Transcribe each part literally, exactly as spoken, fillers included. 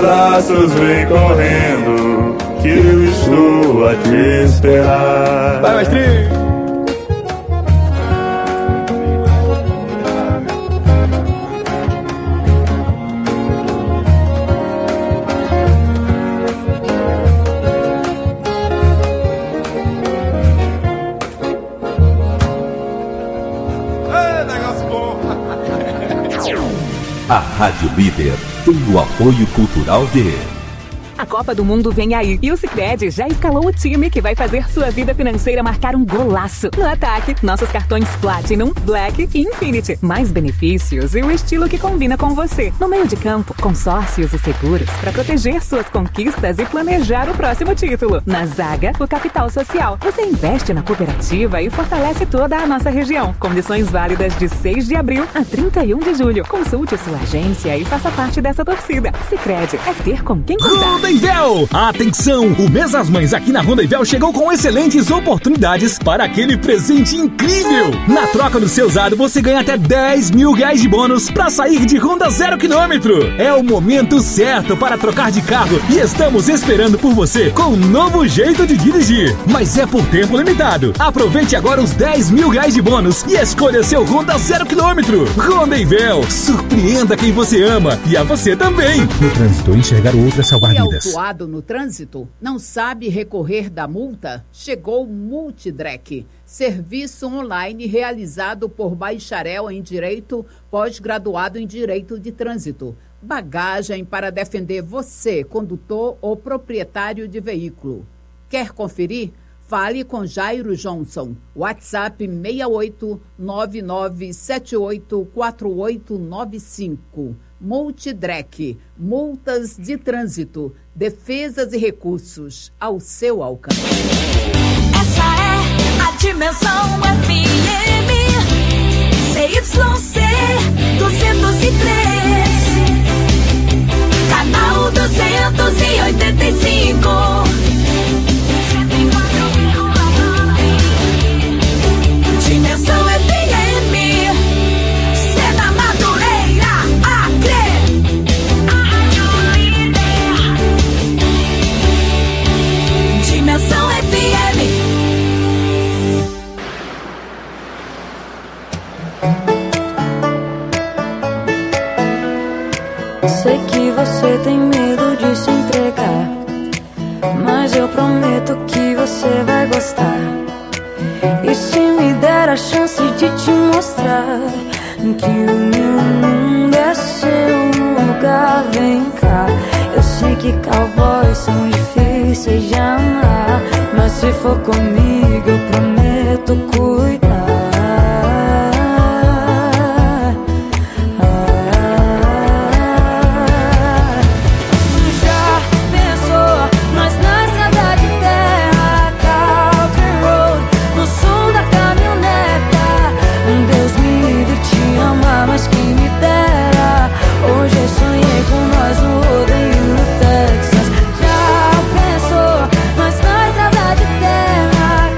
braços, vem correndo, que eu estou a te esperar. Vai, mestrinho! A Rádio Líder tem o apoio cultural de... A Copa do Mundo vem aí e o Sicredi já escalou o time que vai fazer sua vida financeira marcar um golaço. No ataque, nossos cartões Platinum, Black e Infinity. Mais benefícios e o estilo que combina com você. No meio de campo, consórcios e seguros para proteger suas conquistas e planejar o próximo título. Na zaga, o capital social. Você investe na cooperativa e fortalece toda a nossa região. Condições válidas de seis de abril a trinta e um de julho. Consulte sua agência e faça parte dessa torcida. Sicredi é ter com quem contar. Rondonvel! Atenção! O mês das mães aqui na Rondonvel chegou com excelentes oportunidades para aquele presente incrível! Na troca do seu usado, você ganha até dez mil reais de bônus para sair de Honda zero quilômetro. É o momento certo para trocar de carro e estamos esperando por você com um novo jeito de dirigir. Mas é por tempo limitado. Aproveite agora os dez mil reais de bônus e escolha seu Honda zero quilômetro. Rondonvel, surpreenda quem você ama e a você também. No trânsito, enxergar o outro é salvar vidas. Autuado no trânsito? Não sabe recorrer da multa? Chegou o Multidrec, serviço online realizado por bacharel em Direito, pós-graduado em Direito de Trânsito. Bagagem para defender você, condutor ou proprietário de veículo. Quer conferir? Fale com Jairo Johnson. WhatsApp seis oito nove nove sete oito quatro oito nove cinco. Multidrec, multas de trânsito, defesas e recursos ao seu alcance. Essa é a Dimensão F M, C Y C duzentos e três, canal duzentos e oitenta e cinco. Dimensão F M, Seda Madureira, Acre. Dimensão F M. Sei que você tem medo de se entregar, mas eu prometo que você vai gostar. E se me der a chance de te mostrar que o meu mundo é seu lugar, vem cá. Eu sei que cowboys são difíceis de amar, mas se for comigo eu prometo cuidar. Mas quem me dera, hoje eu sonhei com nós no rodeio no Texas. Já pensou, nós na estrada de terra,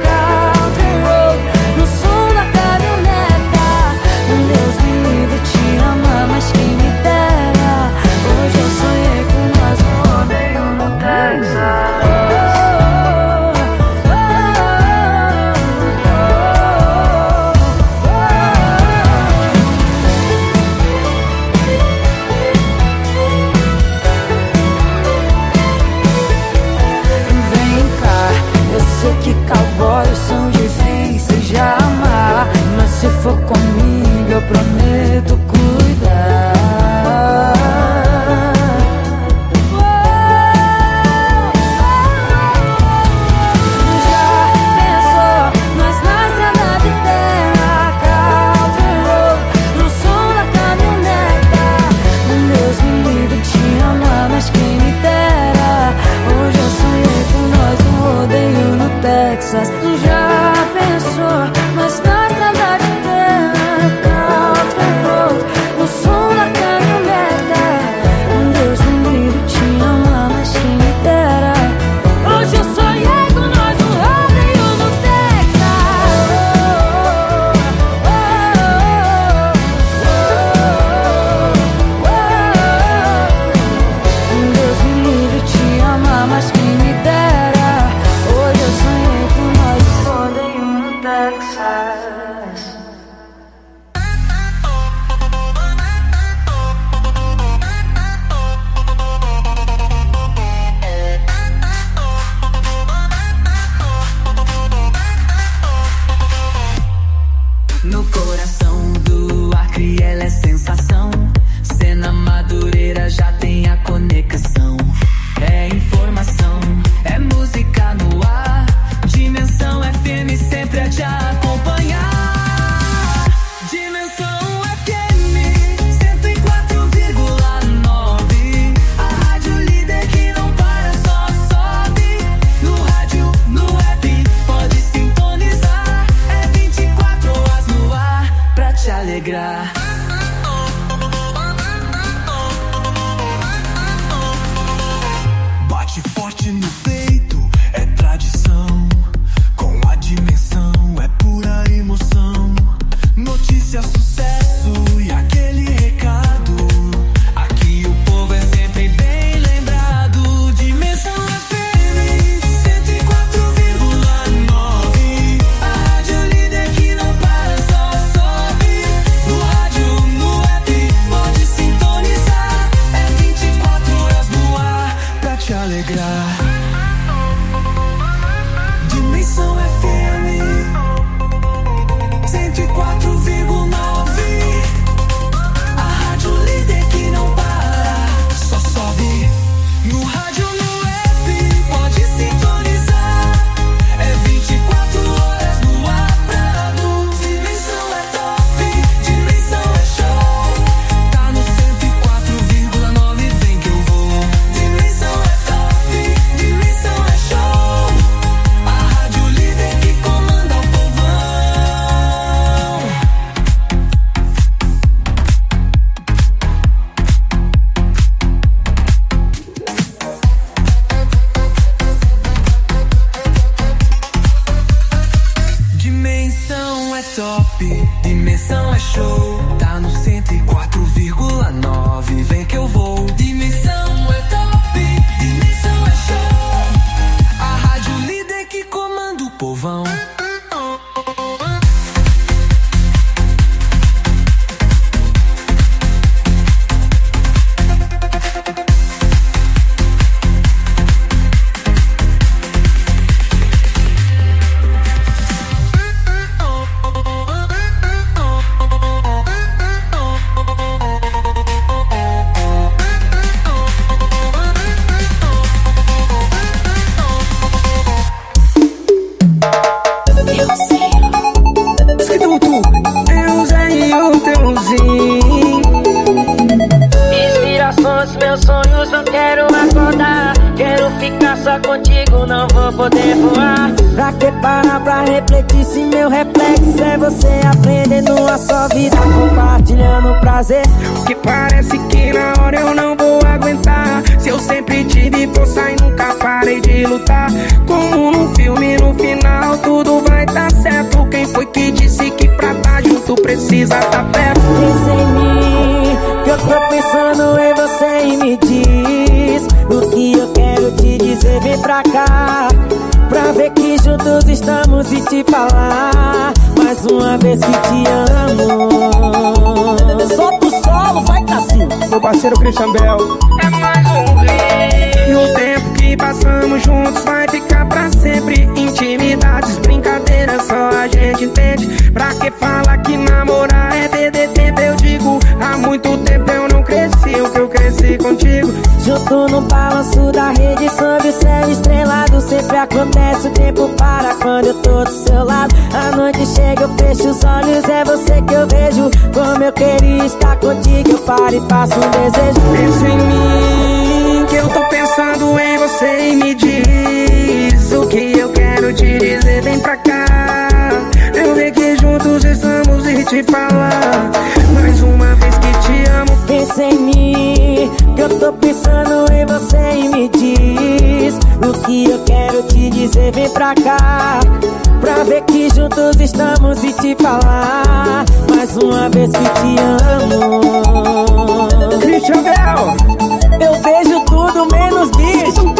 sonhos não quero acordar. Quero ficar só contigo, não vou poder voar. Pra que parar pra refletir se meu reflexo é você aprendendo a sua vida, compartilhando prazer. Que parece que na hora eu não vou aguentar. Se eu sempre tive força e nunca parei de lutar. Como num filme, no final tudo vai dar certo. Quem foi que disse que pra tá junto precisa tá perto? Pensa em mim, que eu tô pensando em você e me diz o que eu quero te dizer, vem pra cá. Pra ver que juntos estamos e te falar mais uma vez que te amo. Solta o solo, vai Cassinho. Meu parceiro Christian Bell. É mais um rei. E o tempo que passamos juntos vai ficar pra sempre. Intimidades, brincadeiras, só a gente entende. Pra que fala que namorar é perder tempo? Eu digo, há muito tempo eu não cresci o que eu cresci contigo. Junto no balanço da rede, sob o céu estrelado. Sempre acontece, o tempo para quando eu tô do seu lado. A noite chega, eu fecho os olhos, é você que eu vejo. Como eu queria estar contigo, eu paro e faço um desejo. Pensa em mim, que eu tô pensando em você e me diz o que eu quero te dizer, vem pra cá. Eu ver que juntos estamos e te falar mais uma vez que te amo. Pensa em mim, que eu tô pensando em você e me diz o que eu quero te dizer, vem pra cá. Pra ver que juntos estamos e te falar mais uma vez que te amo. Christian Bell. Eu vejo tudo menos bicho.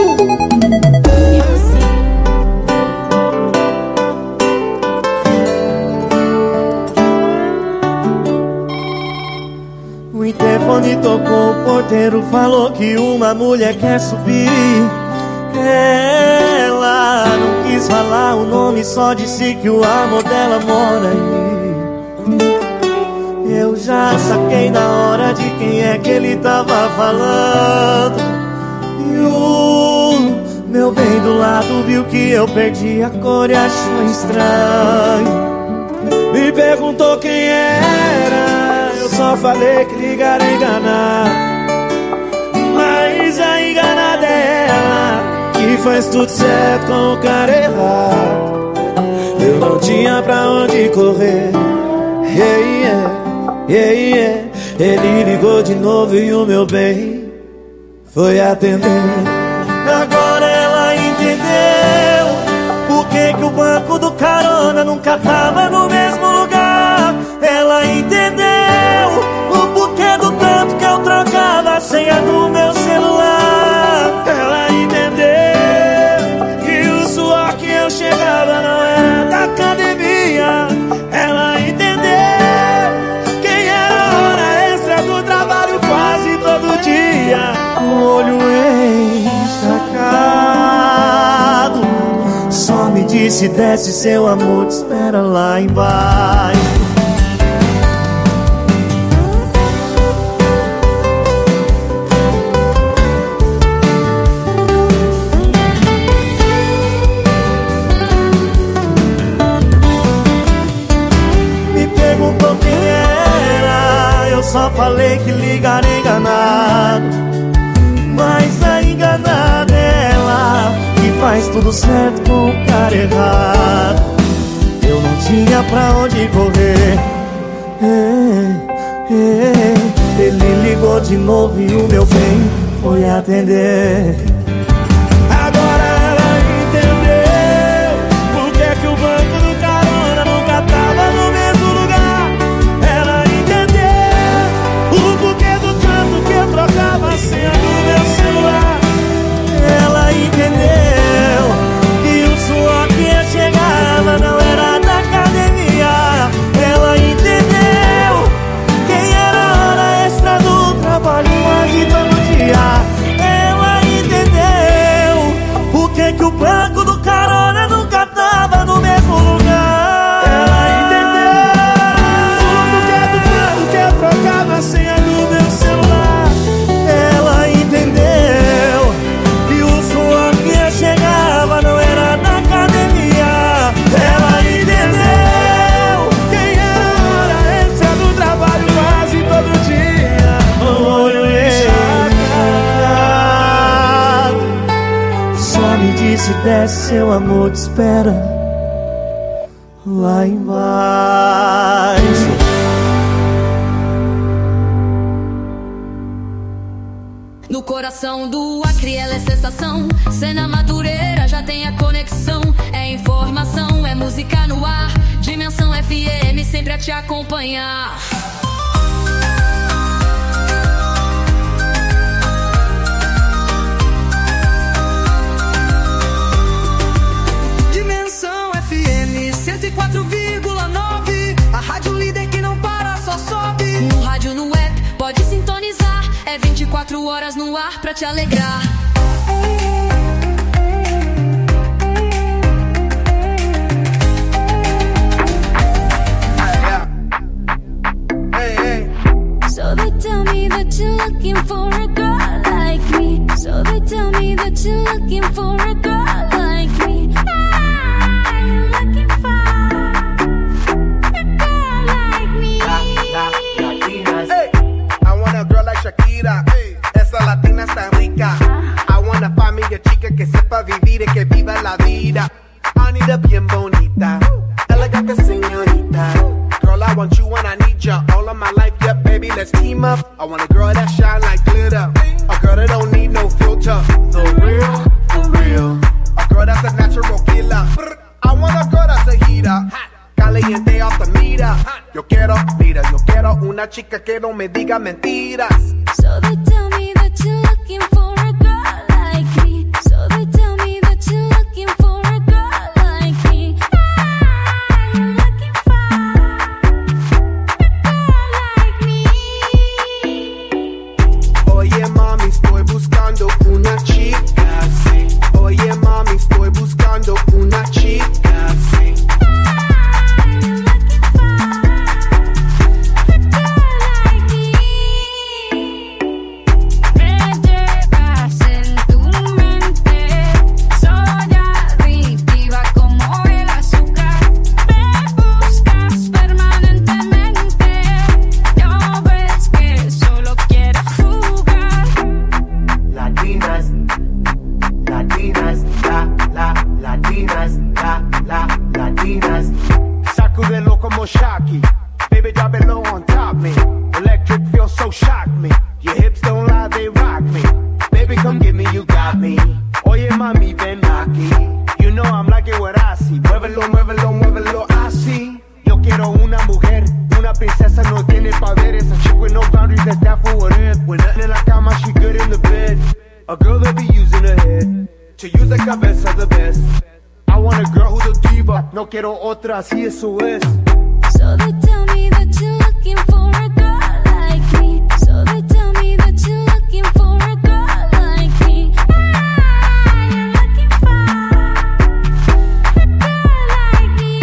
O interfone tocou, o porteiro falou que uma mulher quer subir. Ela não quis falar o nome, só disse que o amor dela mora aí. Eu já saquei na hora de quem é que ele tava falando. E o meu bem do lado viu que eu perdi a cor e achou estranho. Me perguntou quem era, eu só falei que ligar é enganar. Mas a enganada é ela, que faz tudo certo com o cara errado. Eu não tinha pra onde correr. Yeah, yeah, yeah, yeah. Ele ligou de novo e o meu bem foi atender. Agora ela entendeu por que que o banco do carona nunca tava no mesmo lugar. Ela entendeu o porquê do tanto que eu trocava a senha do meu celular. Ela entendeu que o suor que eu chegava não era da academia. Ela entendeu quem era a hora extra do trabalho quase todo dia. Com o olho encharcado, só me disse desce, seu amor te espera lá embaixo. Só falei que ligar é enganado, mas a enganada é ela, que faz tudo certo com o cara errado. Eu não tinha pra onde correr. Ele ligou de novo e o meu bem foi atender. Agora ela entendeu por que que o banco do carona nunca tava no mesmo lugar. Ela trocava a senha do meu celular. Ela entendeu que o suor que eu chegava não era da academia. Ela entendeu quem era a hora extra do trabalho quase todo dia. Ela entendeu se desce, seu amor te espera lá embaixo. No coração do Acre ela é sensação. Cena Madureira já tem a conexão. É informação, é música no ar. Dimensão F M sempre a te acompanhar. Dimensão F M cento e quatro vírgula nove. A rádio líder que não para, só sobe. No rádio, no app, pode sintonizar. É vinte e quatro horas no ar pra te alegrar. So they tell me that you're looking for a girl like me. So they tell me that you're looking for a girl like me. I'm looking for a girl like me. La, la, latinas. Hey, I want a girl like Shakira. Hey, esa latina está rica. I wanna find me a chica que sepa vivir y que viva la vida. I need a bien bonita, elegante señorita. Girl, I want you and I need you all of my life, yeah, baby, let's team up. I want a girl that shine like glitter, a girl that don't need no filter. The real, for real, a girl that's a natural killer. I want a girl that's a heater, caliente off the meter. Yo quiero, mira, yo quiero una chica que no me diga mentiras. So they tell me that you're looking for a girl like me. So they tell me that you're looking for a girl like me. I'm looking for Oye mami, estoy buscando una chica, sí. Oye mami, estoy buscando una chica, sí. Sacudelo como Shaki, baby drop it low on top me. Electric feels so shock me. Your hips don't lie, they rock me. Baby come get me, you got me. Oye mami, ven aquí. You know I'm liking what I see. Muévelo, muévelo, muévelo así. Yo quiero una mujer, una princesa, no tiene poderes. A chick with no boundaries, that's that for what it. When nothing in la cama, she good in the bed. A girl that be using her head to use the cabeza the best. I want a girl who's a diva, no quiero otra, así eso es. So they tell me that you're looking for a girl like me. So they tell me that you're looking for a girl like me. I'm looking for a girl like me.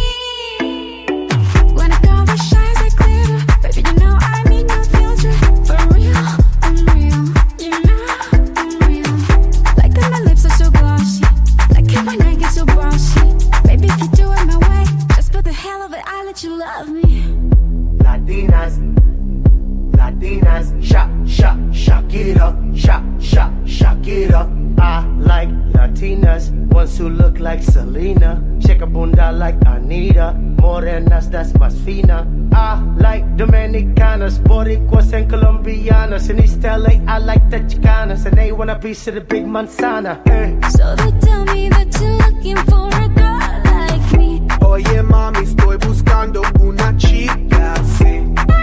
When a girl that shines like glitter, baby, you know I mean no filter. For real, I'm real, you know I'm real. Like that my lips are so glossy, like it when I get so bossy. Baby, if you do it my way, just for the hell of it, I let you love me. Latinas, Latinas, sha, sha, Shakira, sha, sha, Shakira. I like Latinas, ones who look like Selena, shake a bunda like Anita, morenas, that's más fina. I like Dominicanas, Boricuas and Colombianas, in East L A I like the Chicanas, and they want a piece of the big manzana. Eh. So they tell me that you're looking for a girl like me. Oye mami, estoy buscando una chica, sí.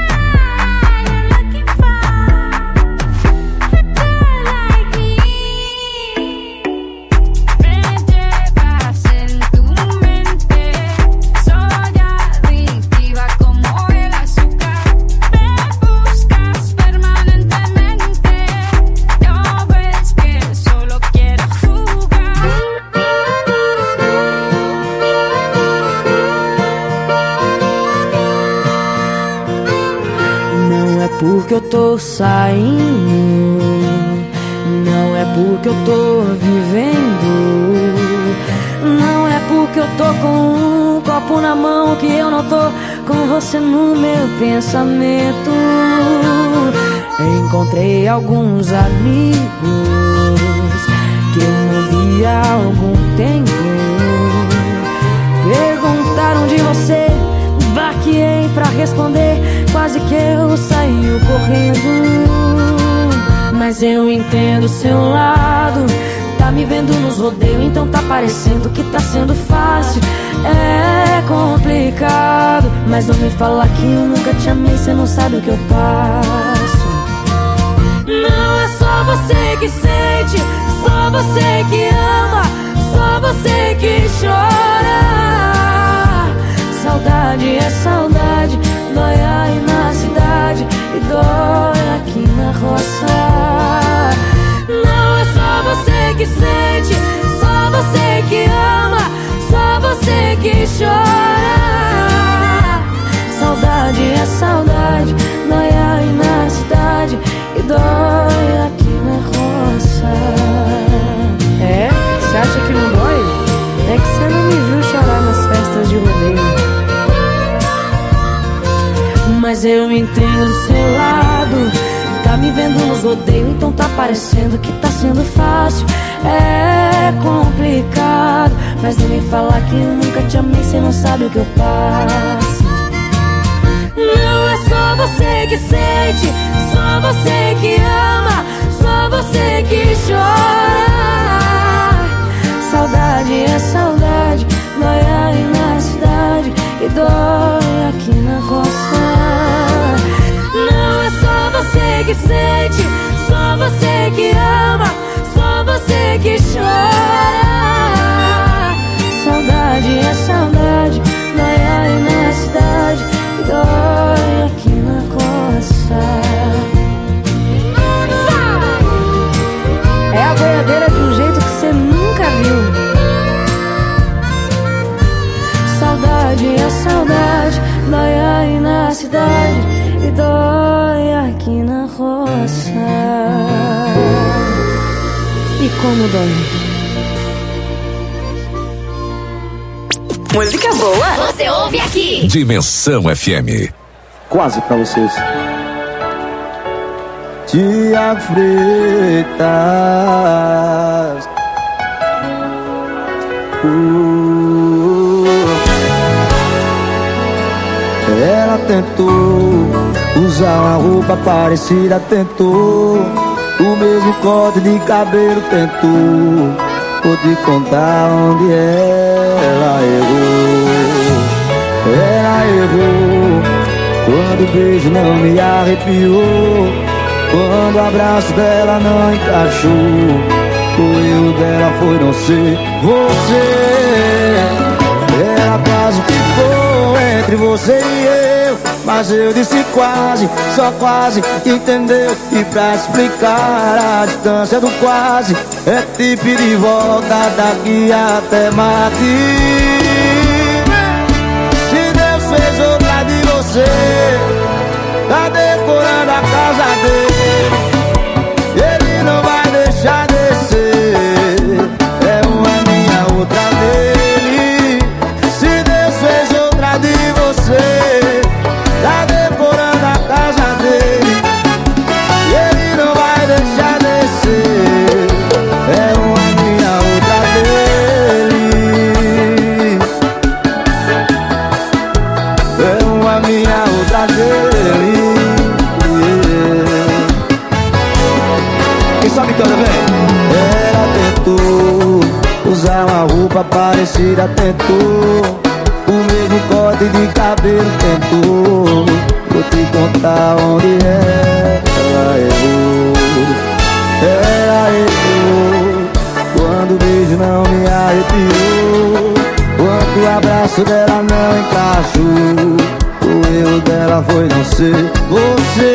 Porque eu tô saindo, não é porque eu tô vivendo, não é porque eu tô com um copo na mão que eu não tô com você no meu pensamento. Encontrei alguns amigos que eu não via há algum quase que eu saio correndo. Mas eu entendo o seu lado. Tá me vendo nos rodeios, então tá parecendo que tá sendo fácil. É complicado, mas não me fala que eu nunca te amei, cê não sabe o que eu passo. Não é só você que sente, só você que ama, só você que chora. Saudade é saudade, dói aí na cidade e dói aqui na roça. Não é só você que sente, só você que ama, só você que chora. Saudade é saudade, dói aí na cidade e dói aqui na roça. É? Você acha que não dói? É que você não me viu chorar nas festas de rodeio. Mas eu entendo do seu lado. Tá me vendo nos rodeios, então tá parecendo que tá sendo fácil. É complicado, mas não me fala que eu nunca te amei, cê não sabe o que eu passo. Não é só você que sente, só você que ama, só você que chora. Saudade é saudade, dói aí na cidade e dói aqui na roça. Não é só você que sente, só você que ama, só você que chora. Saudade é saudade, dói aí na cidade e dói aqui na costa. É a boiadeira de um jeito que você nunca viu. Saudade é saudade, dói aí na cidade e dói aqui na roça. E como dói? Música boa, você ouve aqui. Dimensão F M. Quase pra vocês. Tiago Freitas. Uh, ela tentou usar uma roupa parecida, tentou o mesmo corte de cabelo, tentou. Vou te contar onde ela errou. Ela errou quando o beijo não me arrepiou, quando o abraço dela não encaixou. O erro dela foi não ser você. Ela quase ficou entre você e eu, mas eu disse quase, só quase, entendeu? E pra explicar a distância do quase, é te pedir de volta daqui até Mati. Se Deus fez outra de você, tá decorando a casa dele, ele não vai deixar descer. É uma minha, outra dele. Se Deus fez outra de você, tá decorando a casa dele, ele não vai deixar descer. É uma minha, outra dele. É uma minha, outra dele. Quem sabe canta, vem. Ela tentou usar uma roupa parecida, tentou o mesmo corte de cabelo, tentou. Vou te contar onde ela errou. Ela errou quando o beijo não me arrepiou, quando o abraço dela não encaixou. O erro dela foi não ser você.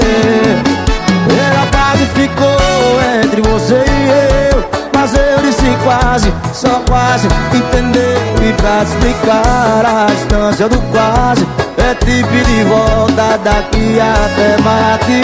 Ela quase ficou entre você e eu, mas eu disse quase, só quase, entendeu? E pra explicar a distância do quase, é te pedir de volta daqui até Mati.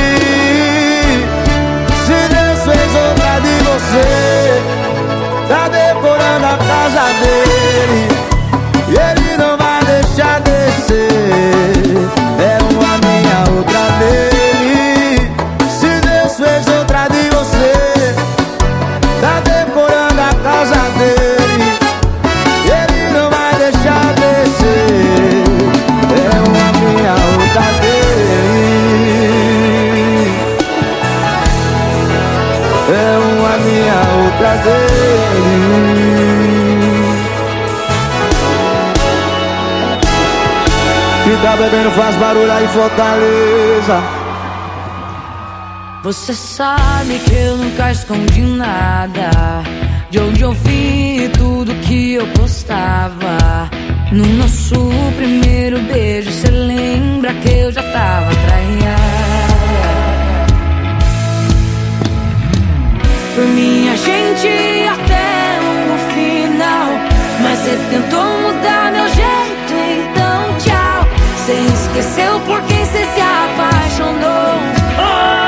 Se Deus fez outra de você, tá decorando a casa dele, e ele não vai deixar descer. É uma minha, outra dele. Se Deus fez outra de você, tá decorando a casa dele, e ele não vai deixar descer. É uma minha, outra dele. minha outra vez. Que tá bebendo faz barulho aí em Fortaleza. Você sabe que eu nunca escondi nada, de onde eu vi tudo que eu postava. No nosso primeiro beijo, cê lembra que eu já tava traída. Por mim a gente ia até o final, mas cê tentou mudar meu jeito, então tchau. Cê esqueceu por quem cê se apaixonou. Oh,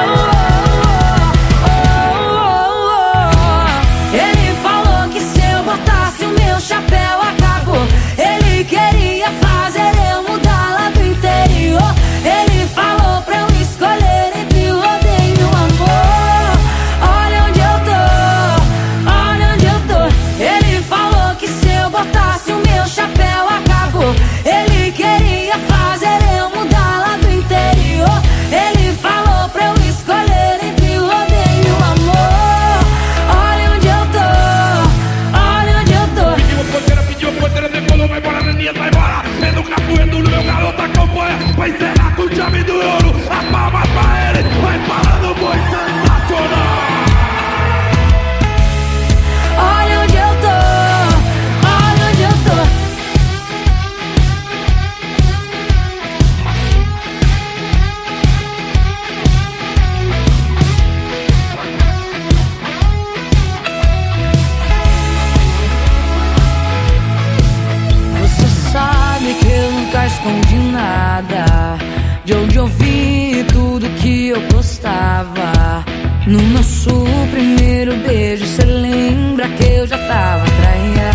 oh, oh, oh. Ele falou que se eu botasse o meu chapéu acabou. Ele queria fazer eu mudar lá do interior. Ele falou pra eu escolher entre o odeio e o amor. Olha onde eu tô, olha onde eu tô. Ele falou que se eu botasse o meu chapéu acabou. Ele queria fazer eu mudar lá do interior. Ele falou pra eu escolher entre o odeio e o amor. Olha onde eu tô, olha onde eu tô. Pediu porteira, pediu porteira, decolou, vai embora, Neninha, vai embora. É no capoeiro, no meu garoto acompanha. Vai encerrar com chave do ouro. A palma pra ele, vai parando, boi sensacional. Olha onde eu tô, olha onde eu tô. Você sabe que eu nunca escondi nada, de onde eu vi tudo que eu postava. No nosso primeiro beijo, cê lembra que eu já tava traída.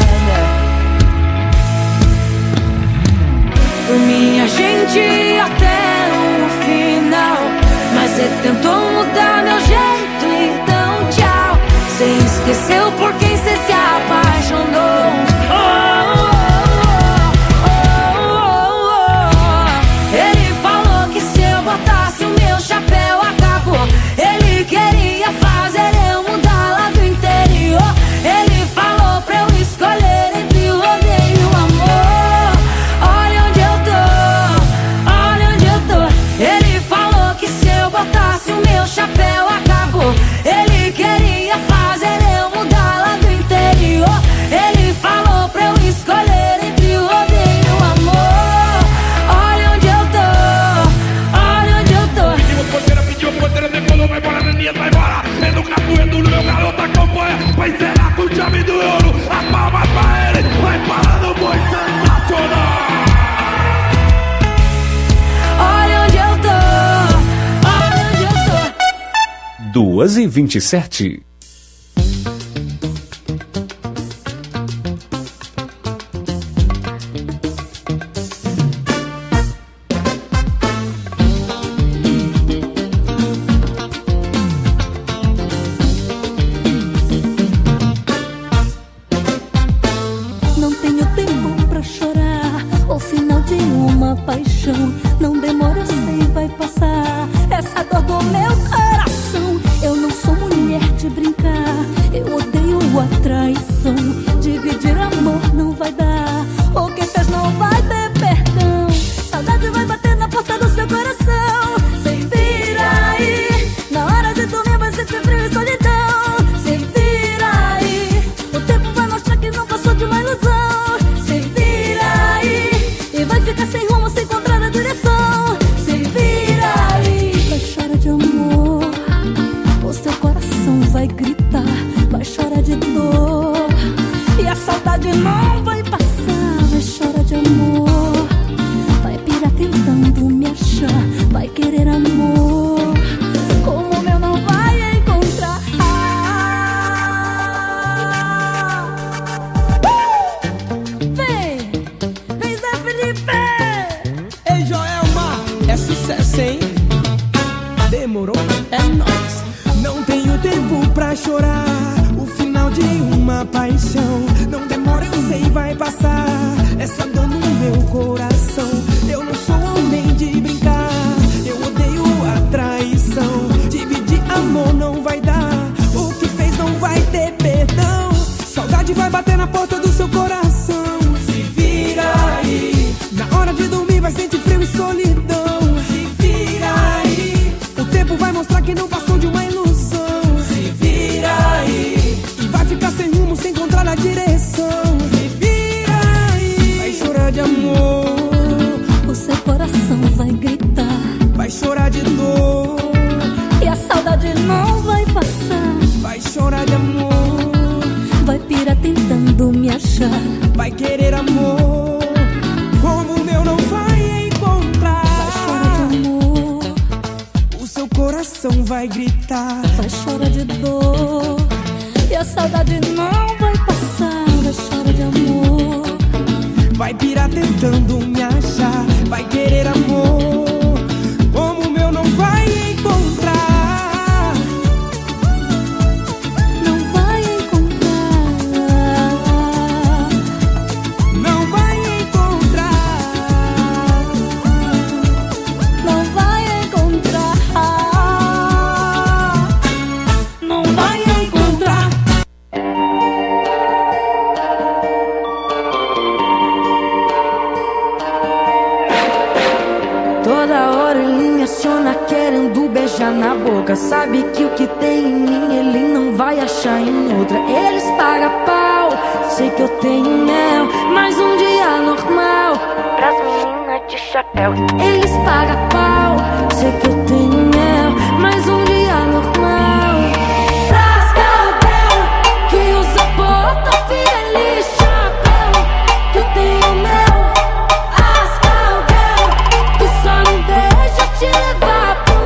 Por mim a gente ia até o final, mas cê tentou mudar meu jeito, então tchau. Cê esqueceu por quem cê se apaixonou. Oh, oh, oh, oh. Ele falou que se eu botasse o meu chapéu acabou. Ele queria fazer eu mudar lá do interior. Ele falou pra eu escolher entre o odeio e o amor. Olha onde eu tô, olha onde eu tô. Ele falou que se eu botasse o meu chapéu acabou. Ele queria fazer eu mudar lá do interior. Ele falou pra eu escolher entre o odeio e o amor. Olha onde eu tô, olha onde eu tô. Pediu porteira, pediu porteira, decolou, vai embora, Neninha, vai embora. É no capoeiro, no meu garoto acompanha. Vai encerrar com chave do ouro. A palma pra ele, vai parando, boi sensacional. Olha onde eu tô, olha onde eu tô. duas e vinte e sete. Não tenho tempo pra chorar o final de uma paixão. Não demora, eu sei, vai passar essa dor do meu coração. Eu não sou mulher de brincar, eu odeio a traição. Dividir amor não vai dar, o que fez não vai ter perdão. Saudade vai bater na porta do seu coração. Se vira aí, na hora de dormir vai sentir frio e solidão. Se vira aí, o tempo vai mostrar que não passou de uma ilusão. Se vira aí, e vai ficar sem rumo, sem encontrar a direção. Se vira aí, vai chorar de amor, o seu coração vai gritar, vai chorar de dor, e a saudade não vai passar. Vai chorar de amor, vai pirar tentando me achar, vai querer amor como o meu não vai encontrar. Vem, vem Zé Felipe. Ei, Joelma, é sucesso, hein? Demorou? É nóis. Não tenho tempo pra chorar o final de uma paixão. Não demora, eu sei, vai passar essa dor no meu coração. Eu não sou homem de brincar, eu odeio a traição. Dividir amor não vai dar, o que fez bater na porta do seu coração. Se vira aí. Na hora de dormir vai sentir frio e solidão. Se vira aí. O tempo vai mostrar que não passou de uma ilusão. Se vira aí. E vai ficar sem rumo, sem encontrar a direção. Se vira aí. Vai chorar de amor. O seu coração vai gritar. Vai chorar de dor. E a saudade não vai passar. Vai chorar de amor. Vai pirar tentando me achar. Vai querer amor como o meu não vai encontrar. Vai chorar de amor. O seu coração vai gritar. Vai chorar de dor. E a saudade não vai passar. Vai chorar de amor. Vai pirar tentando me achar. Vai querer amor como o meu não vai encontrar. Querendo beijar na boca, sabe que o que tem em mim ele não vai achar em outra. Eles pagam pau, sei que eu tenho mel, mas um dia normal pras meninas de chapéu. Eles pagam pau, sei que eu tenho mel, mas um dia normal pras Gaudel, que usa bota, feliz chapéu, que eu tenho mel. As Gaudel, que só não deixa te levar.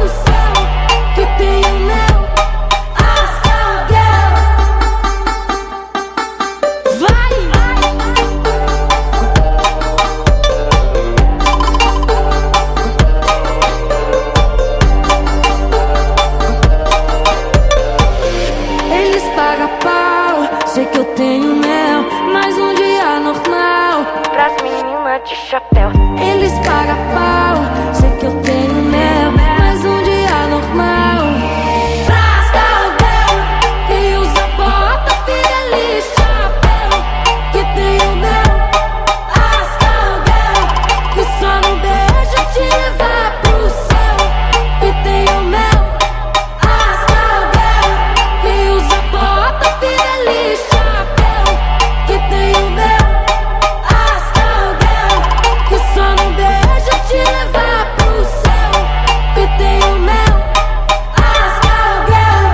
Sei que eu tenho mel, mas um dia normal pras meninas de chapéu. Eles pagam pau. Sei que eu tenho mel, mas um dia normal pras Gaudel, que usa bota, feliz chapéu, que tenho mel. As Gaudel, que só não deixa te levar pro céu, que tenho mel. As Gaudel, que usa bota, feliz chapéu, que tenho mel. As Gaudel, que só não deixa te levar pro céu, que tenho mel. As Gaudel.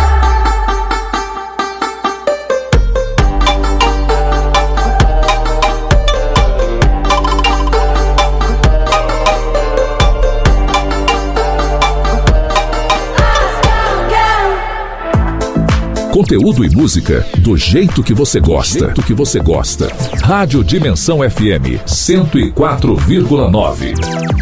Conteúdo e música do jeito que você gosta. Do jeito que você gosta. Rádio Dimensão F M cento e quatro vírgula nove.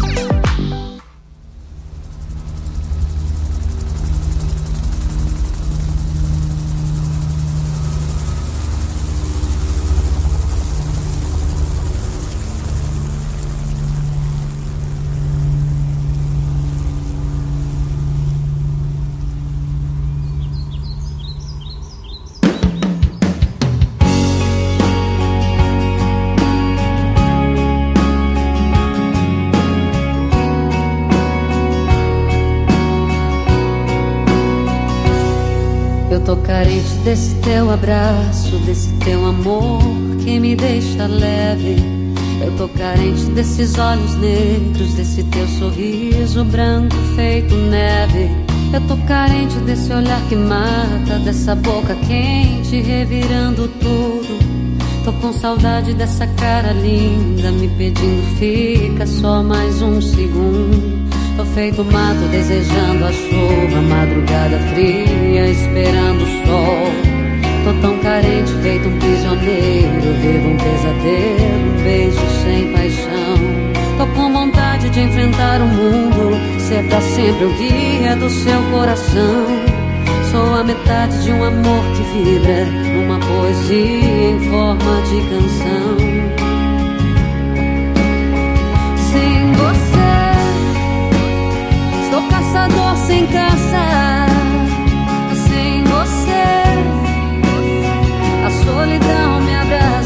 Tô carente desse teu abraço, desse teu amor que me deixa leve. Eu tô carente desses olhos negros, desse teu sorriso branco feito neve. Eu tô carente desse olhar que mata, dessa boca quente revirando tudo. Tô com saudade dessa cara linda me pedindo fica só mais um segundo. Tô feito mato desejando a chuva, madrugada fria esperando o sol. Tô tão carente feito um prisioneiro, vivo um pesadelo, um beijo sem paixão. Tô com vontade de enfrentar o mundo, ser pra sempre o guia do seu coração. Sou a metade de um amor que vibra numa poesia em forma de canção. Sem você sou caçador sem caça. Sem você a solidão me abraça.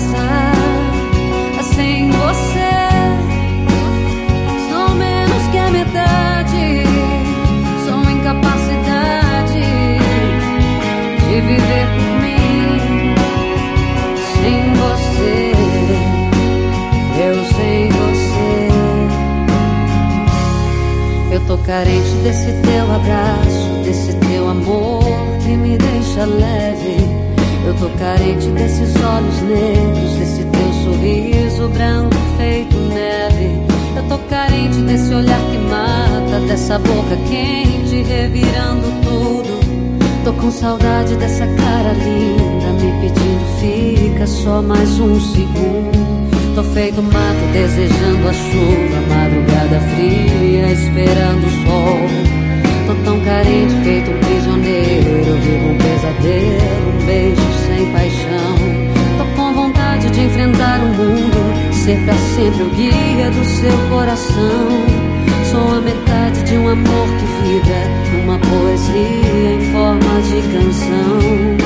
carente desse teu abraço, desse teu amor que me deixa leve. Eu tô carente desses olhos negros, desse teu sorriso branco feito neve. Eu tô carente desse olhar que mata, dessa boca quente revirando tudo. Tô com saudade dessa cara linda me pedindo fica só mais um segundo. Tô feito mato desejando a chuva, madrugada fria esperando o sol. Tô tão carente feito um prisioneiro, vivo um pesadelo, um beijo sem paixão. Tô com vontade de enfrentar o mundo, ser pra sempre o guia do seu coração. Sou a metade de um amor que vibra numa poesia em forma de canção.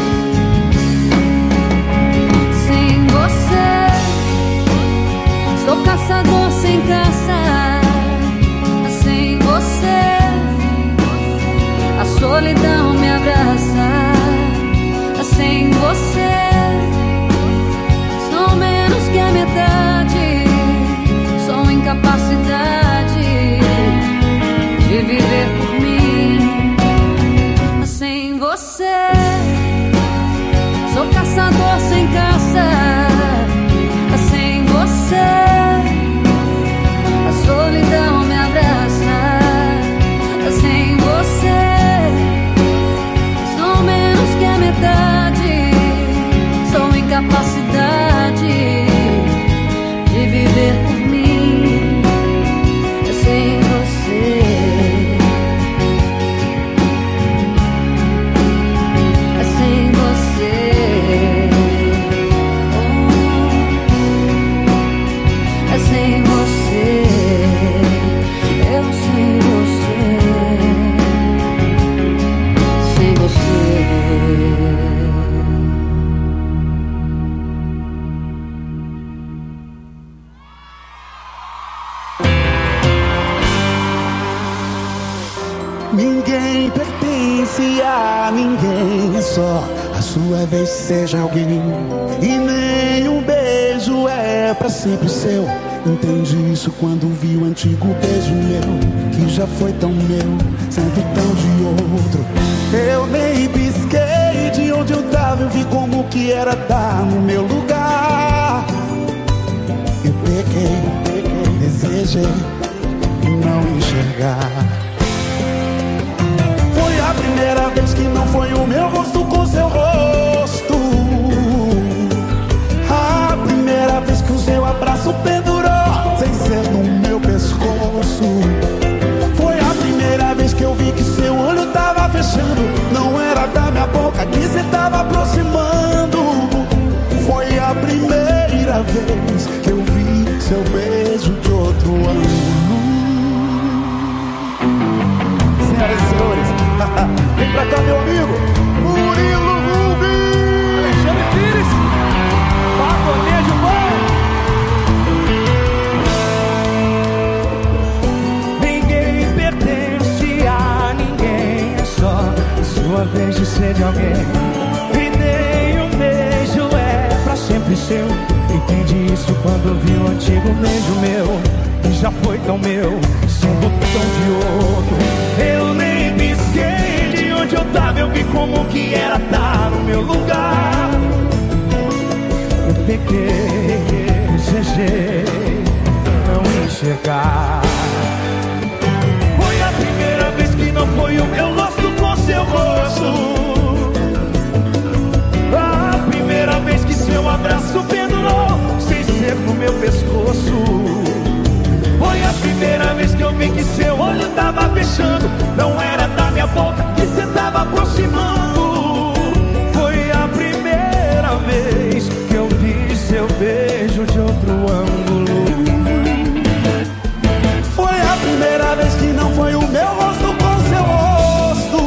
Sem você, sou caçador sem caça. Sem você, a solidão me abraça. Sem você, sou menos que a metade. Sou incapacidade de viver por mim. Sem você, sou caçador sem caça. Sem você, a solidão me abraça. Sem você, sou menos que a metade. Sou incapacidade de viver por mim. Sem você, sem você, oh, sem você, eu sem você, sem você. Ninguém pertence a ninguém, é só a sua vez seja alguém. E nem um beijo é pra sempre seu. Entendi isso quando vi o antigo beijo meu, que já foi tão meu, sendo tão de outro. Eu nem pisquei de onde eu tava, eu vi como que era estar no meu lugar. Eu peguei, peguei, desejei não enxergar. Foi a primeira vez que não foi o meu rosto com seu rosto. A primeira vez que o seu abraço pendurou sem ser no meu pescoço. Foi a primeira vez que eu vi que seu olho tava fechando, não era da minha boca que cê tava aproximando. Foi a primeira vez que eu vi seu beijo de outro ângulo. Senhoras e senhores, vem pra cá, meu amigo Murilo Rubens, Alexandre Pires, Pagonejo bom. Ninguém pertence a ninguém, é só a sua vez de ser de alguém. E nem um beijo é pra sempre seu. Entendi isso quando vi o antigo beijo meu, que já foi tão meu, sendo tão de outro. Eu nem pisquei de onde eu tava, eu vi como que era estar no meu lugar. Eu peguei, desejei não enxergar. Foi a primeira vez que não foi o meu rosto com seu rosto. A primeira vez que seu abraço pendurou sem ser no meu pescoço. Foi a primeira vez que eu vi que seu olho tava fechando, não era da minha boca que cê tava aproximando. Foi a primeira vez que eu vi seu beijo de outro ângulo. Foi a primeira vez que não foi o meu rosto com seu rosto.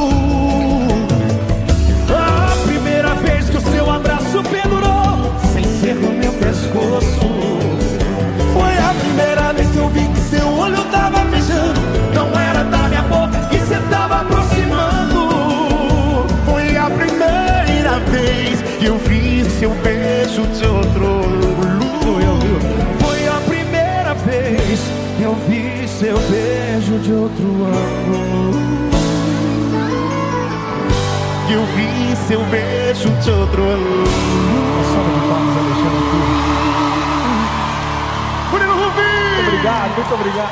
A primeira vez que o seu abraço pendurou sem ser no meu pescoço. Foi a primeira vez que eu vi que seu olho tava fechando, não era da minha boca que cê tava aproximando. Foi a primeira vez que eu vi seu beijo de outro ângulo. Foi a primeira vez que eu vi seu beijo de outro ângulo. seu beijo de outro ano. Murilo Rubim! Obrigado, muito obrigado.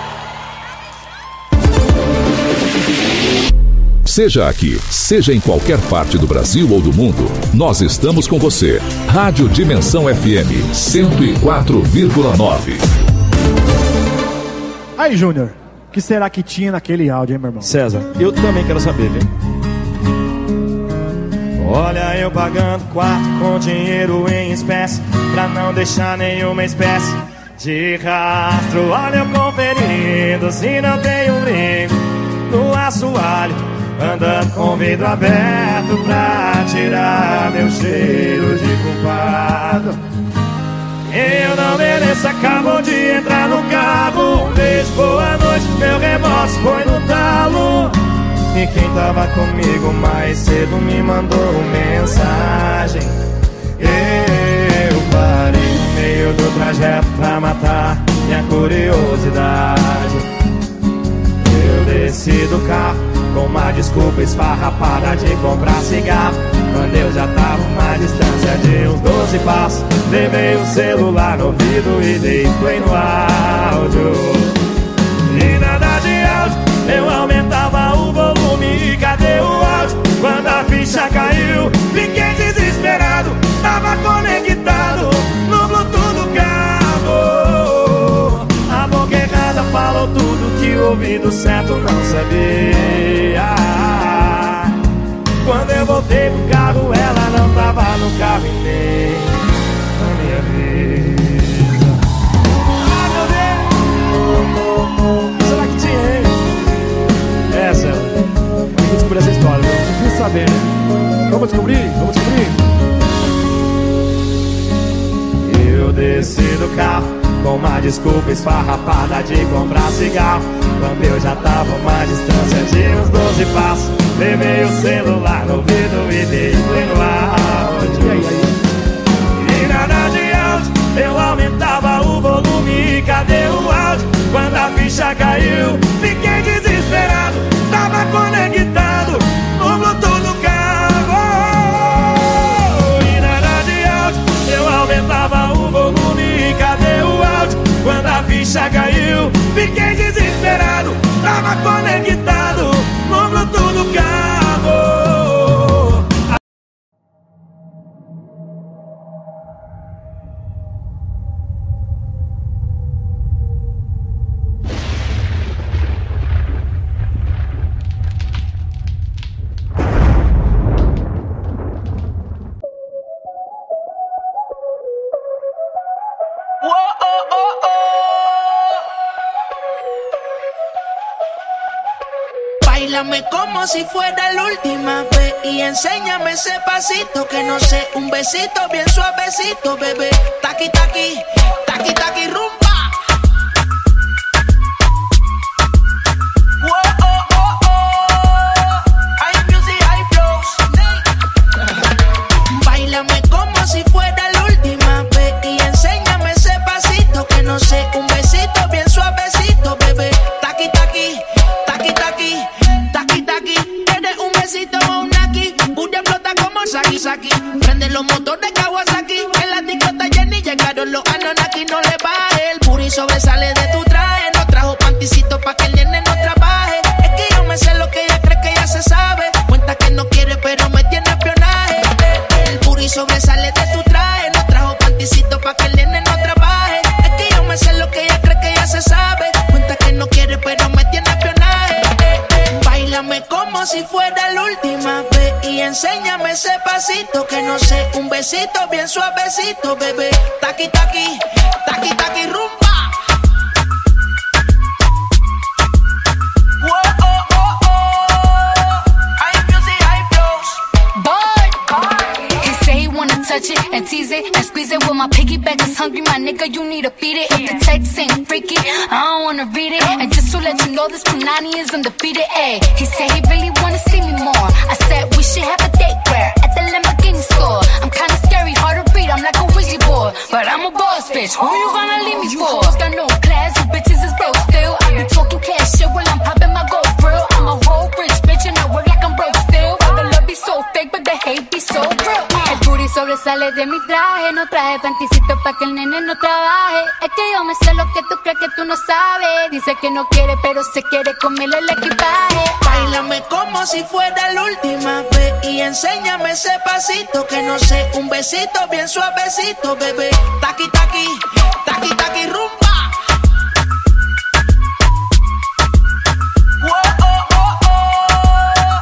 Seja aqui, seja em qualquer parte do Brasil ou do mundo, nós estamos com você. Rádio Dimensão F M cento e quatro vírgula nove. Aí, Júnior, o que será que tinha naquele áudio, hein, meu irmão? César, eu também quero saber, viu? Olha, eu pagando quarto com dinheiro em espécie, pra não deixar nenhuma espécie de rastro. Olha, eu conferindo se não tem um brinco no assoalho, andando com vidro aberto pra tirar meu cheiro de culpado. Eu não mereço, acabou de entrar no carro. Um beijo, boa noite, meu remorso foi no talo. E quem tava comigo mais cedo me mandou mensagem. Eu parei no meio do trajeto pra matar minha curiosidade. Eu desci do carro com uma desculpa esfarrapada de comprar cigarro, quando eu já tava uma distância de uns doze passos. Levei o celular no ouvido e dei play no áudio. E nada de áudio, eu aumentava o volume e cadê o áudio? Quando a ficha caiu, fiquei desesperado. Tava conectado no Bluetooth do carro. A boca errada falou tudo que o ouvido certo não sabia. Quando eu voltei pro carro, ela não tava no carro e nem na minha vida. Ah, meu Deus! Será que tinha, hein? Essa, eu tenho que descobrir essa história, viu? Difícil saber, né? Vamos descobrir? Vamos descobrir? Eu desci do carro com uma desculpa esfarrapada de comprar cigarro, quando eu já tava uma distância de uns doze passos. Levei o celular no ouvido e dei play no áudio. E nada de áudio, eu aumentava o volume e cadê o áudio? Quando a ficha caiu, fiquei desesperado. Tava conectado no Bluetooth do carro. E nada de áudio, eu aumentava o volume e cadê o áudio? Quando a ficha caiu, fiquei desesperado. Tava conectado no Bluetooth do carro. Báilame como si fuera la última vez y enséñame ese pasito que no sé, un besito bien suavecito, bebé. Taqui taqui, taqui taqui rumba. Whoa, oh, oh, oh. Hay music, hay flows. Báilame como si fuera la última vez y enséñame ese pasito que no sé, un besito bien suavecito, bebé. Taqui taqui, taqui taqui. Taki taki, tienes un besito o un aquí. Una flota como Saki Saki. Prende los motores Kawasaki. En la discota Jenny llegaron los Anunnaki. No le baje, el puri sobresale de tu traje. No trajo panticito pa' que el nene no trabaje. Es que yo me sé lo que ella cree que ya se sabe. Cuenta que no quiere pero me tiene espionaje. El puri sobresale de tu traje. No trajo panticito pa' que el nene no trabaje. Es que yo me sé lo que ella cree que ya se sabe. Cuenta que no quiere pero me tiene espionaje. Báilame como si fuera la última vez y enséñame ese pasito que no sé, un besito bien suavecito, bebé. Taqui taqui, taqui taqui rumba. Whoa, oh, oh, oh. Hay music, hay flows. Boy, he say he wanna touch it and tease it and squeeze it. Well, my piggyback is hungry, my nigga, you need to feed it. If the text ain't freaky, I don't wanna read it. And just to let you know, this Punani is undefeated. Ay, he said he really wanna see me more. I said we should have a date where at the Lamborghini store. I'm kinda scary, hard to read, I'm like a Ouija board, but I'm a boss bitch. Who you gonna leave me for? Hoes got no class, you bitches is broke still. I be talking cash shit while I'm popping my gold grill. I'm a whole rich bitch and I work like I'm broke still. But the love be so fake, but the hate be so sobresale de mi traje. No traje panticito pa' que el nene no trabaje. Es que yo me sé lo que tú crees que tú no sabes. Dice que no quiere, pero se quiere comerle el equipaje. Báilame como si fuera la última vez y enséñame ese pasito que no sé, un besito bien suavecito, bebé. Taqui, taqui, taqui, taqui, rumba. Whoa, oh, oh, oh.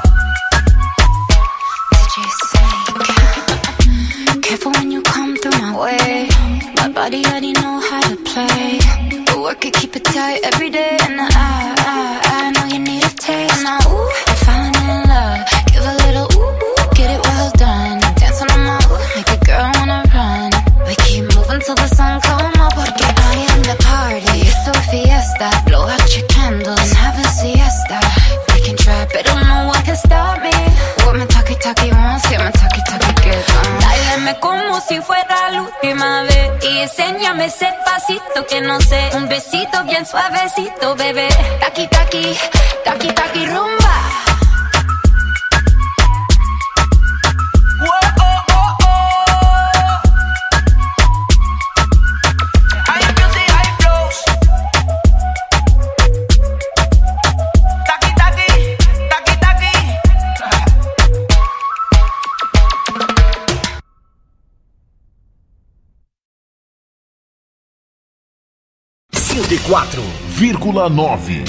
D J Snake. Careful when you come through my way. My body already know how to play. But work it, keep it tight every day. And I, I, I know you need a taste. And I, ooh, I'm falling in love. Give a little ooh, ooh, get it well done. Dance on the mouth, make a girl wanna run. We keep moving till the sun come up. Porque I am the party, it's a fiesta. Blow out your candles and have a siesta. We can try, but don't know what can stop me. What my talkie talkie wants, yeah, my talkie talkie gets on. Báilame como si fuera la última vez y enséñame ese pasito que no sé, un besito bien suavecito, bebé. Taqui taqui, taqui taqui rumba. Whoa, oh, oh, oh. High music, high flows. Taqui taqui, taqui taqui. cento e quatro vírgula nove.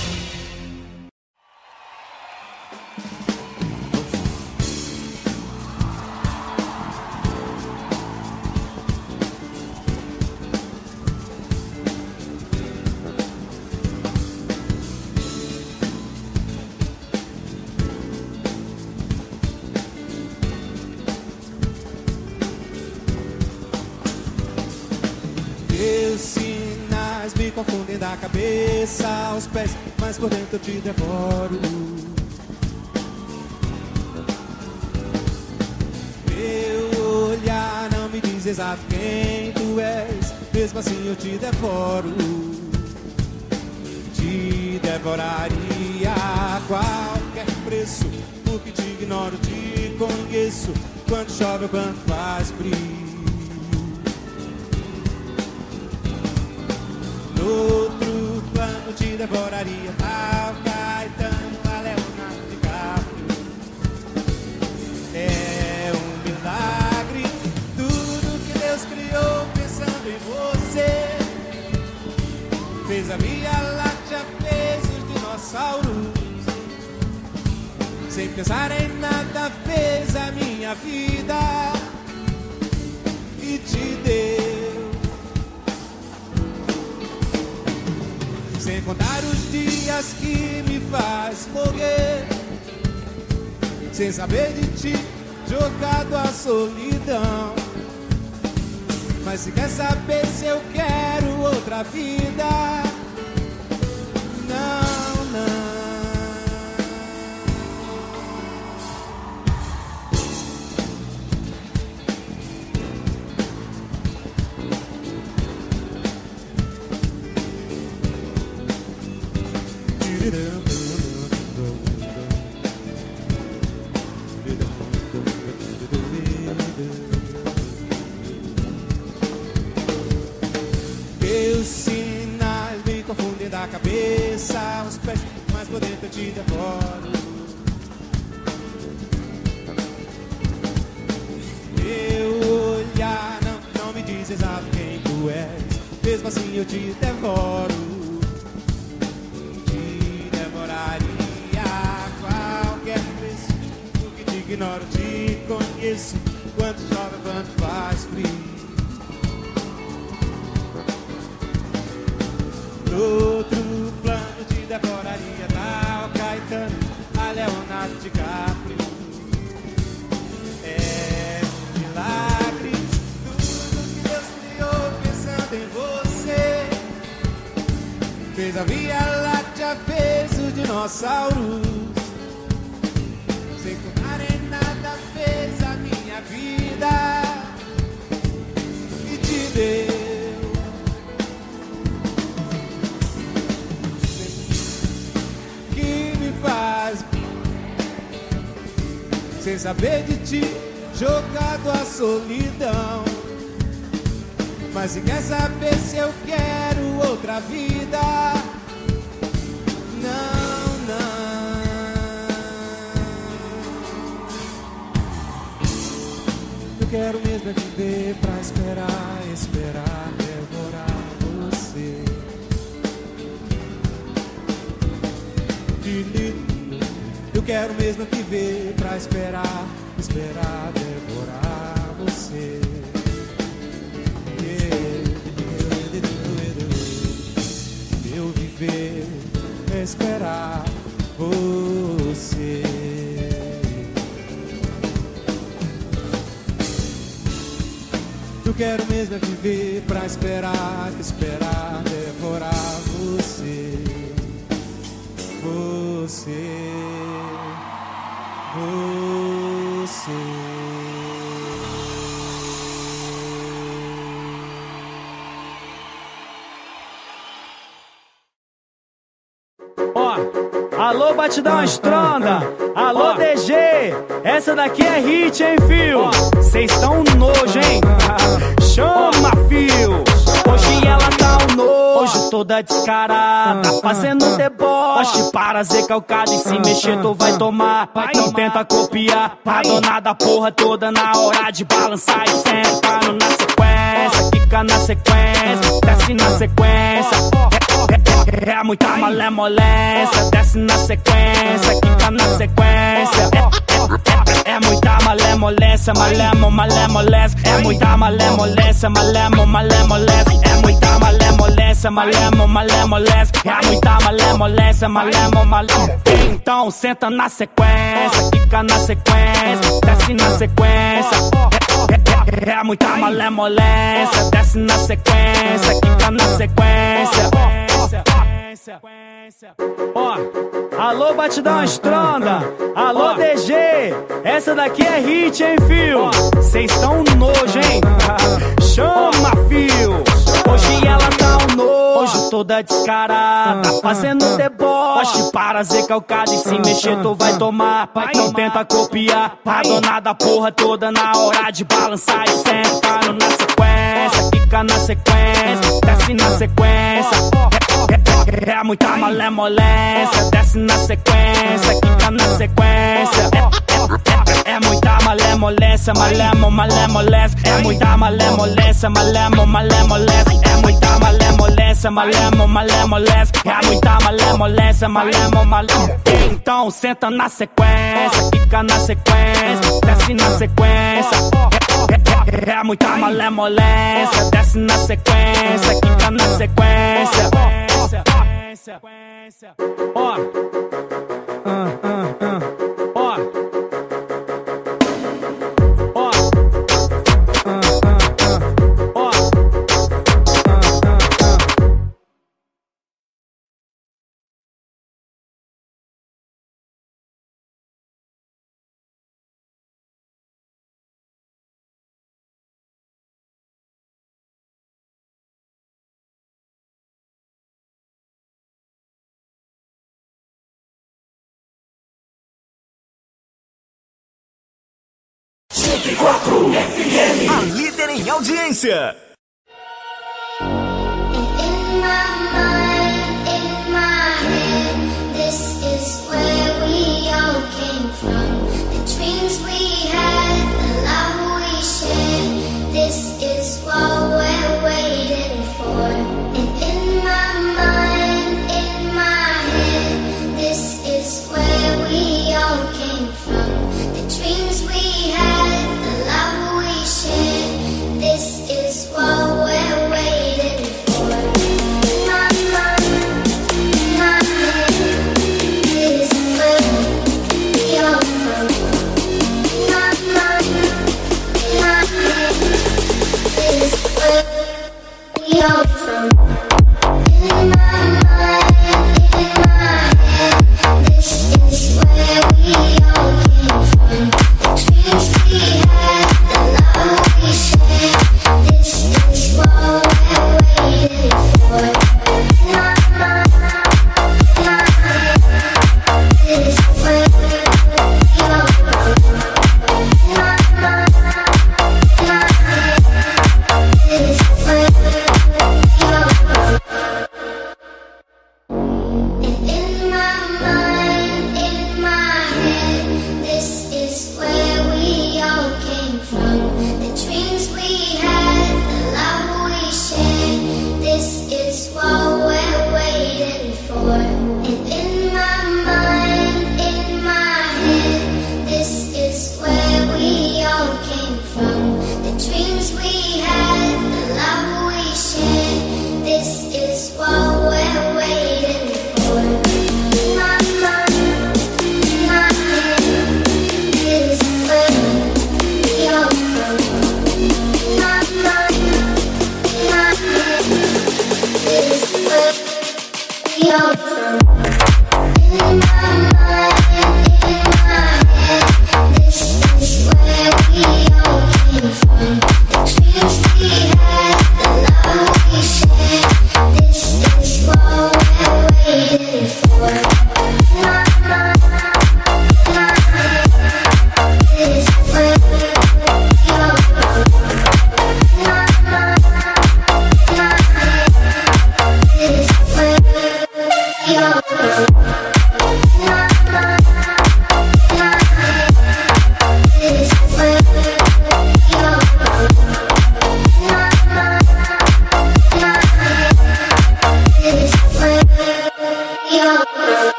Teus sinais me confundem da cabeça aos pés, mas por dentro eu te devoro. Meu olhar não me diz exato quem tu és, mesmo assim eu te devoro. Te devoraria a qualquer preço, porque te ignoro, te conheço. Quando chove ou quando faz frio. Outro plano te devoraria tal Caetano a Leonardo DiCaprio. É um milagre tudo que Deus criou pensando em você. Fez a Via Láctea, fez os dinossauros. Sem pensar em nada fez a minha vida e te deu. Sem contar os dias que me faz morrer, sem saber de ti, jogado à solidão. Mas se quer saber se eu quero outra vida, não, não. Teus sinais me confundem da cabeça aos pés, mas por dentro eu te devoro. Meu olhar não, não me diz exato quem tu és, mesmo assim eu te devoro. Te devoraria a qualquer preço, porque te ignoro, te conheço. Quando chove, quando faz frio. Outro plano te devoraria tal Caetano a Leonardo DiCaprio. É um milagre tudo que Deus criou pensando em você. Fez a Via Láctea, fez os dinossauros. Sem contar em nada fez a minha vida e te deu. Faz sem saber de ti, jogado à solidão. Mas se quer saber se eu quero outra vida, não, não. Eu quero mesmo é viver pra esperar, esperar, devorar você. Eu quero mesmo é viver pra esperar, esperar, devorar você. Eu viver, esperar você. Eu quero mesmo é viver pra esperar, esperar, devorar você. Você, você. Alô, batidão estronda. Alô, D G. Essa daqui é hit, hein, fio? Cês tão nojo, hein? Chama, fio. Hoje ela tá um nojo, toda descarada, fazendo deboche. Para ser calcada e se mexer tu vai tomar. Não tenta copiar a dona da porra toda na hora de balançar e sentando na sequência. Quica na sequência, desce na sequência. É, é, é muita malemolência, desce na sequência, quica na sequência. É, é, é muita malemolência, malemo, malemolência. É muita malemolência, malemo, malemolência. É muita malemolência, malemo, malemolência. É muita malemolência, malemo, malemolência. Então senta na sequência, quica na sequência, desce na sequência. É, é, é muita malemolência, desce na sequência, quica na sequência. Ó, oh, alô, batidão estronda. Alô, D G. Essa daqui é hit, hein, fio? Cês tão nojo, hein? Chama, fio. Hoje ela tá um nojo, toda descarada, fazendo deboche. Para ser calcada e se mexer tu vai tomar. Não tenta copiar a dona da porra toda na hora de balançar e sentando na sequência. Quica na sequência, desce na sequência. É, é, é muita malemolência, desce na sequência, quica na sequência. É, é, é, é muita malemolência, malemo, malemolência. É muita malemolência, malemo, malemolência. É muita malemolência, malemo, malemolência. É muita malemolência, malemo, malemolência. Então senta na sequência, quica na sequência, desce na sequência. É, é, é muita malemolência, desce na sequência, quica na sequência. Ó, ah, ah, ah. Ó, ó, ah, ah, ah. Ó, ah, ah, ah. cento e quatro F M, a líder em audiência. In my mind, in my head, this is where we all came from. The dreams we had, the love we shared, this is what we're waiting for. And in my mind, in my head, this is where we all came from. The dreams we had, the love we shared, this is what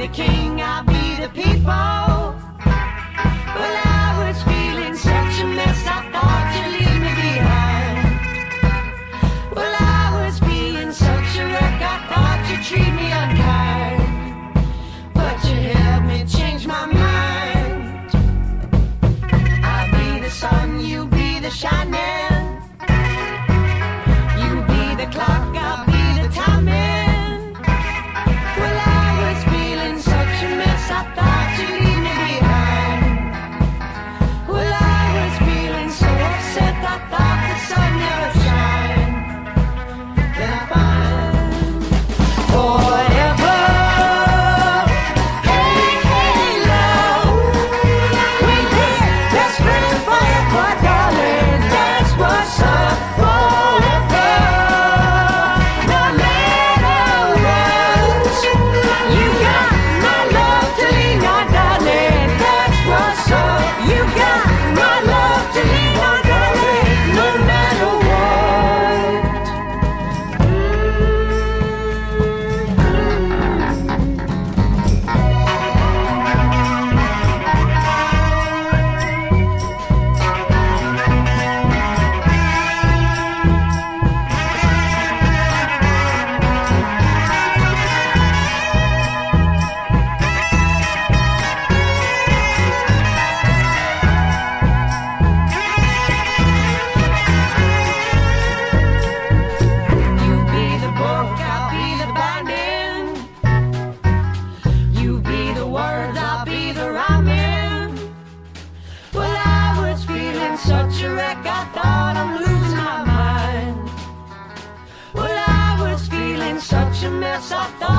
the king, I'll be the people. Well, I was feeling such a mess, I thought you'd leave me behind. Well, I was feeling such a wreck, I thought you'd treat me unkind. But you helped me change my mind. I'll be the sun, you be the shining. You be the clock, I'll be the timing. Well, I was feeling such a mess, I thought you'd leave me behind. Well, I was feeling so upset, I thought the sun never shine. Then I find forever. Hey, hey, love. We did best friends forever, darling. That's what's up. Forever. No matter what, you got my love to lean on, darling. That's what's up. You got my love to lean on, darling. No matter what. You be the book, I'll be the binding. You be the words, I'll be the rhyming. Well, I was feeling such a wreck, I thought I'm losing my mind. Well, I was feeling such a mess, I thought